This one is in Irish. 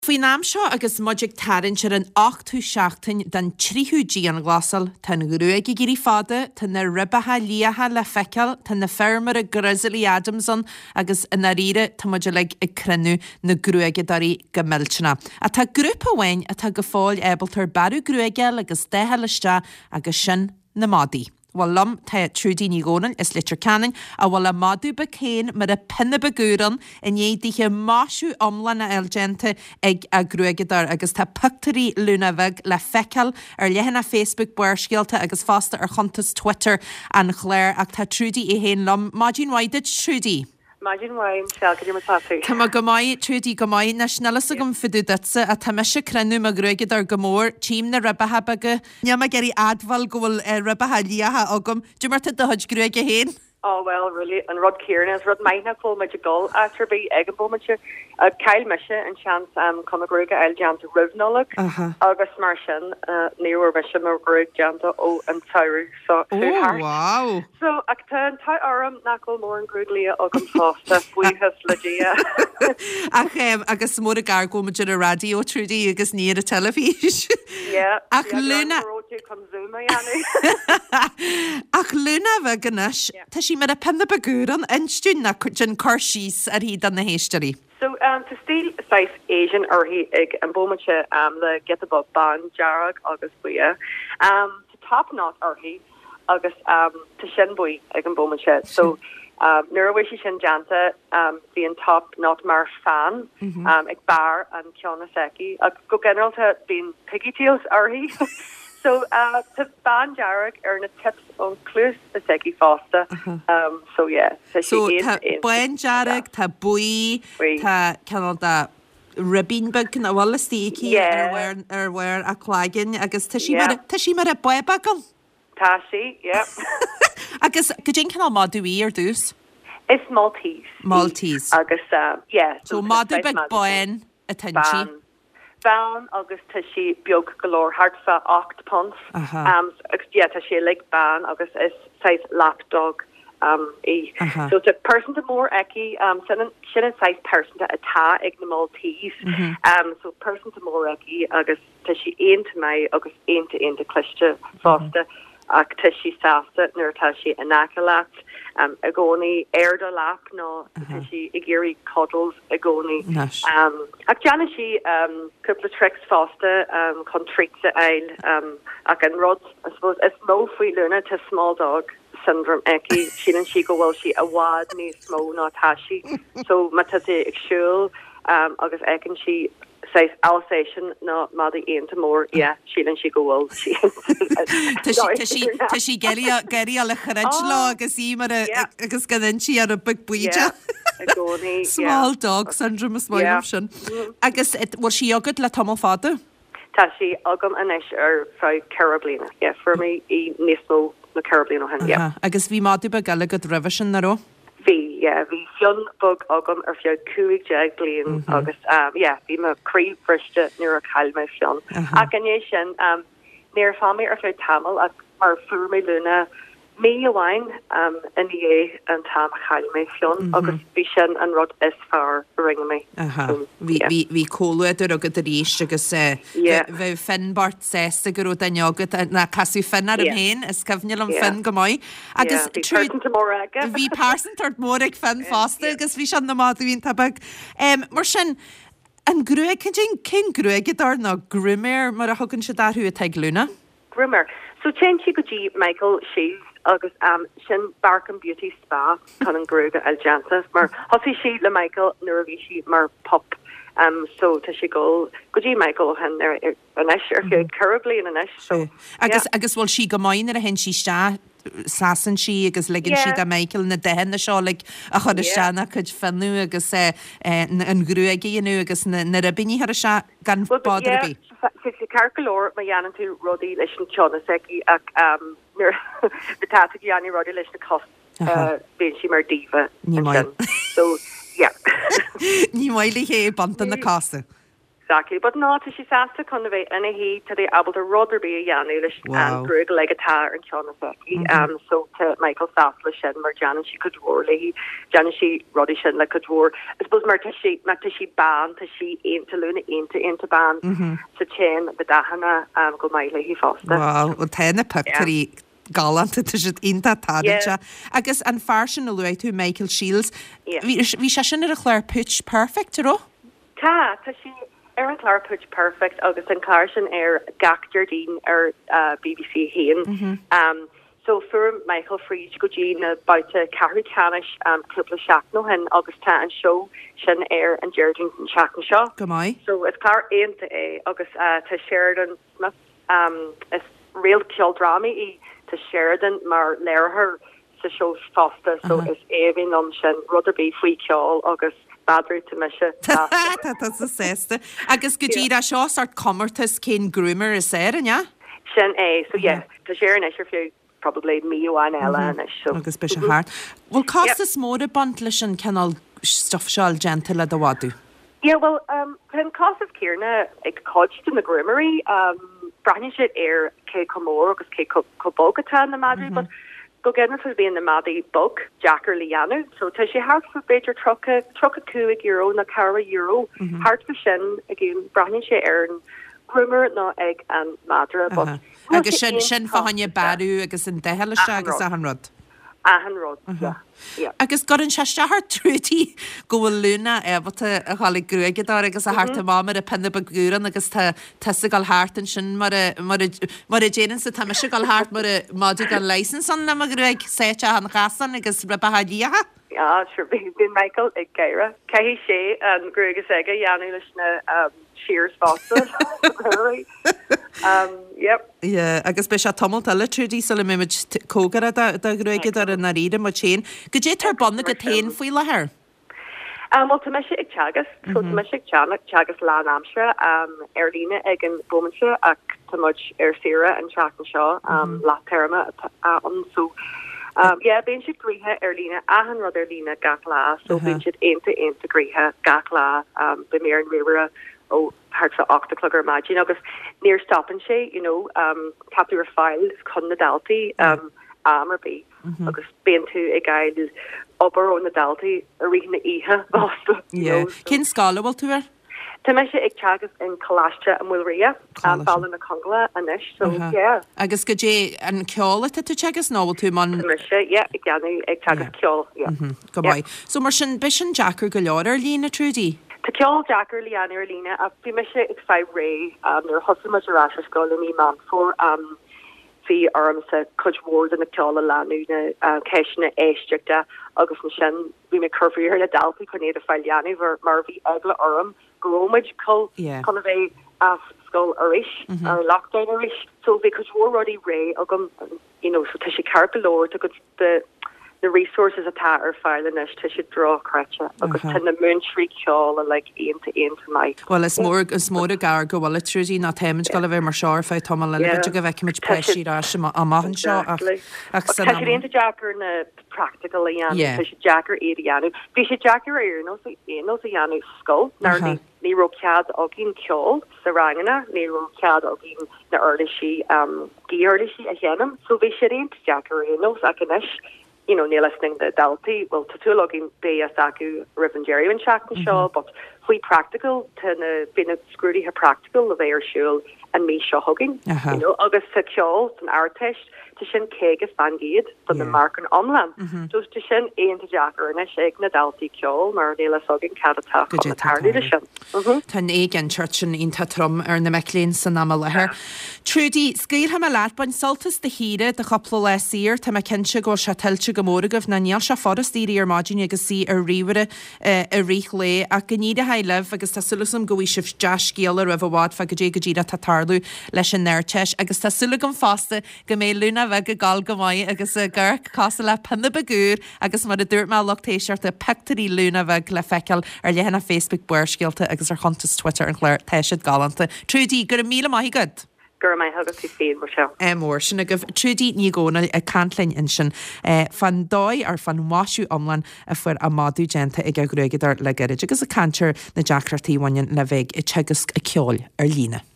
Fui náam seo agus muidig tarann ar an 8ú seachtain den 3údí an glasal tan gruig I gurí fada tan na ribatha líatha le feiceal tan na fermar a Grizzly Adamson agus in aríre tá muidir le I crunú na gruige darí go milltena. A tá grúpa bhain a tá go fáil ebaltar barú gruige agus déhaliste agus sin na mádí. Wallam ta trúdí ní gónan is litir canan a walla madú ba céin mar a pinna bagúran in éidiche máisiú omla na elgente ag a gruigedar agus tá pictarí lúna bheg le feiceal ar lehanna Facebook buairscialta agus fásta ar chuntas Twitter an chléir ag tá trúdí I héin lom. Máidín waidid trúdí? Máidín waim seal go dtí matú. Tá go maiid trúdí go maiid na snelas a gom fiú datsa a tá meise crennú a gruigedar go mór tím na ribatha baga. Neam a geirí adval gohfuil ribatha líatha agam. Dú mar tá doid gruige héin? Oh, well, really, and Rod Kieran is Rod Maina called my goal after be Eggenbomacher, Kyle Misha and Chance Comagruga El Janta Rivnolik, August Martian, near Misha Margrug Janta O and Tyru. So, wow. So, I turn Ty Aram, Knuckle More and Gruglia, Ogum Foster, we have Lydia. Agus mór a gargo ma a radio trúdí agus ní a telefís. Yeah. Ach Luna. Ach Luna bheith ganis. Tá sí mar a pinna bagúran instún na gin corsís ar hí dan na héisterí. So to steal size Asian or he ag an bomache le get above ban jarag August buia to top knot or he August to shinbui ag an bomache so Neurowishi Shin Janta being top not Marsh fan ag bar and Kiona Seki go general to being piggy tails or he So to ban Jarek earn tips on Clus a Seki Foster. So yeah. So ban Jarek ta bui ta Canada Rabinbug na walla sticky er where a clagin agus tashi mar a boy bagel. Tashi, yeah. Agus gajin canal madui or deuce? It's Maltese. Agus yeah. So madu big boyen attention. Ban August tashi biog galore hartfa octopons. Yeah, tashi like ban August is size lapdog. So to person to more eki shin size person to ata igna Maltese. So person to more eki August tashi ain to my August ain to clishta fosta tashi sasta nur tashi anakalat. Agoni Erda lap no tashi igiri cuddles agoni. Akjana she couple of tricks foster contricta ail agan rods I suppose it's no free learner to small dog syndrome eki she and she go well she awad ni small not tashi so matati exul August ekin she says Alsatian no mother into more she and she go well she tashi geri le kharajla agus imar agus ganchi ar a big buja small dog syndrome is my option agus was she yogurt la tomo fada tashi agam anish or for Carolina for me e nismo na Carolina hen agus vi madu ba galagad revision naro vi fionn bug agam ar fio cuaig jag blian agus vi ma cree friste near a calme fionn agan sin near family ar fio tamil ag mar fur me luna me a wine in the and tam calme fionn agus vi sin an rod is far ring me vi cóluidir agad a ríist agus bheith finbart 6 go den jogad na casú fin ar am héin is cefneil an fin go mai agus vi person tart mór ag fin fásta agus vi sin na máú vín tabag mar sin an gruig cin gruig dar na grimmer mar a hagann se darú a teag lúna grimmer so chen chi go G Michael Shields agus sin Barkham Beauty Spa kan an gruga aljanta mar hosi she le Michael Nuravishi mar pop so ta she go G Michael hen there an ish currently in an ish so agus wal she go mine a hen she sta sasan si agus legin si a Michael na dehan na seo like a chud istena chud fannu agus an gruigi anu agus na rabini har a gan bodri fi carcolor ma yanan tu rodi leis an chona seki ac vitata yani rodi leis na cost ben si mar diva so yeah ni mai li he bant na casa exactly. But not she sasta kind of and he to the able to rather be Janulish and Greg like a tar and Chonaseki. So to Michael Safla Shin Marjan she could roarly Jan she Roddy Shin like could roar. I suppose Martishi ban to she aim to Luna into ban to chain the Dahana go Miley he foster. Wow, well ten a picture galanta tu siad inta táidse agus an farsin a luid tú Michael Shields hí sé sin ar a chléir pitch perfect ro? Tá si ar an chláir pitch perfect agus an carsin ar gachjardín ar BBC Hain so for Michael Freed go Jean about Carrie Canish cúpla seach nó hen agus tá an show sin air an Jardín an Shackna Shaw go mai so it's clar aonta agus tá Sheridan Smith is real kill drama to Sheridan mar leir her sa show fasta so is Evin on sin rudder be fui kill agus badru to misha. That's a sesta. Agus gajira shaw sort commertas cén groomer is there, yeah? Sin so yeah, to Sharon is your few probably me and Ella and so. Agus bish hard. Well cost us more a buntlish and canal stuff shall gentle at the wadu. Yeah, well when cost of Kierna ag coached in the groomery Branish it air ke Comor agus ke Kobogata in the Madrid but go get for being the Maddy book Jacker Lianu so to she has for better truck a coup euro na cara euro hard for shin again Branish air and groomer no egg and Madra but agus shin fahanya baru agus in dehel agus a hanrod Ahanrod yeah agus got an shashahar trutí go luna ebata a chalig gruige dar agus a hart ma mar a pinna baguran agus ta tesigal hart an sin mar a Jane sa tamishigal hart mar a magical license on na magruig secha han gasan agus rebahadia yeah sure been Michael ag Gaira Kai she and Gruige sega Yanu lishna Shears Foster yep yeah agus be a tomult a trudí sal image cógar da gruige dar na ride mar chain go dé tar bonna go tain foi le her well to mish ag chagas so to mish ag chagas la amstra Erlina ag an Bowmanshire ac to much Sierra and Shackna Shaw la Terma on so yeah ben should griha Erlina ahan rather Lina gakla so ben should into griha gakla the Marin River hard for octoclugger imagine agus near stop and she capture file con na dalty or be agus ben to a guide upper on the dalty arena iha yeah kin scala will to her Tamisha ag chagas in Kalashtra and Wilria Ballin na Congla and ish so yeah agus go jay an ceola to chagas novel to man Tamisha yeah again ag chagas ceol yeah go by so mar sin bishan Jacker go leor Lena Trudy to kill Jacker Liana or Lena fi misha ag five ray their husband was a rash school in man for fi arms a coach ward and a kiola lanu na keshna estricta agus na shin we make curfew here na dalpi coneda filiani ver marvi egla arm gromage call kind of a skull irish or lockdown irish so because we're already ray so to she carpelor to the resources at our file and to should draw cratcha agus to the moon shriek shawl and like into my well it's more a gar go well it's really not him go ver mar sure if Tom a little bit go vek much pressure a mahan shaw into Jacker na practical and Jacker Adianu be she Jacker no so Yanu skull ni rokiad ogin kjol sarangana ni rokiad ogin na early she a henum so be she into Jacker no sakanish near listening the Dalty, well, to two logging be a Saku, Ribbon Jerry and Shackna Shaw, but we practical to being a screwdy her practical of air shul and me shaw hugging, August to Kjol, and Artish, to shin keg is bangid, from the mark and omlan. So to shin ain to Jacker and a shake na Dalty Kjol, mar near hugging catata, on the tardy to shin. Tan egg church in Tatrum or the McLean san amalaher. Trudy, scail him a lad, but saltus the hire, the couple less year, to McKinshig or Shatelchig a morgov, Nanyasha forest, the ear margin, you can see a rivere, a reich lay, a ganida high live, agus tasilusum go shif Jash Giller of a wad, Fagajigajida Tatarlu, Leshan Nerchesh, agus tasiligum faster, Game Luna Vega Galgamai, agus a Gurk, Castle Panda Bagur, agus mother dirt mal loctation, the Pectory Luna Veg Le Fecal, or Lehana Facebook Burskilta, agus her Hunters Twitter and Claire Teshid Galanta. Trudy, good a meal, my good. gur mai agus tí féin mar se. Mór sin a goh trúdí ní gcóna a cantlainn in sin fan dóid ar fan máisiú omlan a fuair a madú genta ag agruigad ar le gairid agus a cantir na deacrartaíhain le bheith i tegus a ceol ar lína.